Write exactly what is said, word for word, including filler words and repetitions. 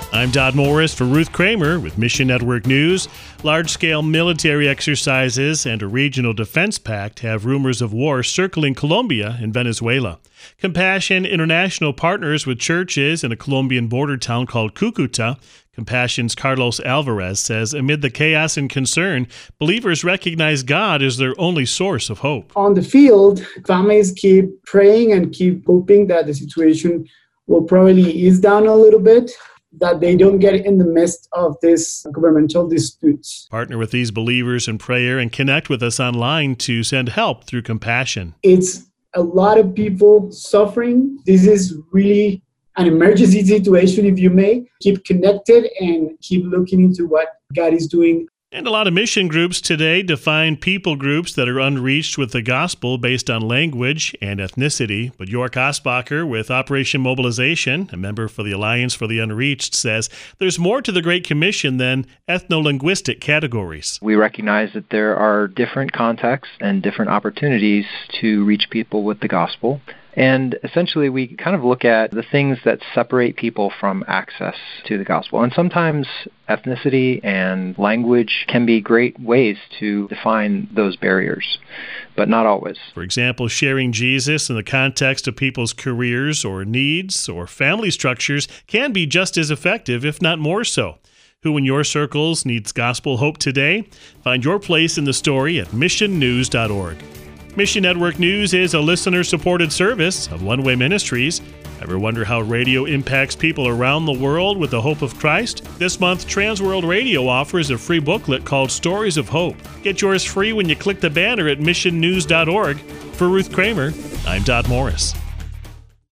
I'm Dodd Morris for Ruth Kramer with Mission Network News. Large-scale military exercises and a regional defense pact have rumors of war circling Colombia and Venezuela. Compassion International partners with churches in a Colombian border town called Cucuta. Compassion's Carlos Alvarez says amid the chaos and concern, believers recognize God as their only source of hope. On the field, families keep praying and keep hoping that the situation will probably ease down a little bit, that they don't get in the midst of this governmental disputes. Partner with these believers in prayer and connect with us online to send help through Compassion. It's a lot of people suffering. This is really an emergency situation, if you may. Keep connected and keep looking into what God is doing. And a lot of mission groups today define people groups that are unreached with the gospel based on language and ethnicity. But York Osbacher with Operation Mobilization, a member for the Alliance for the Unreached, says there's more to the Great Commission than ethno-linguistic categories. We recognize that there are different contexts and different opportunities to reach people with the gospel. And essentially, we kind of look at the things that separate people from access to the gospel. And sometimes ethnicity and language can be great ways to define those barriers, but not always. For example, sharing Jesus in the context of people's careers or needs or family structures can be just as effective, if not more so. Who in your circles needs gospel hope today? Find your place in the story at mission news dot org. Mission Network News is a listener-supported service of One Way Ministries. Ever wonder how radio impacts people around the world with the hope of Christ? This month, Transworld Radio offers a free booklet called Stories of Hope. Get yours free when you click the banner at mission news dot org. For Ruth Kramer, I'm Dodd Morris.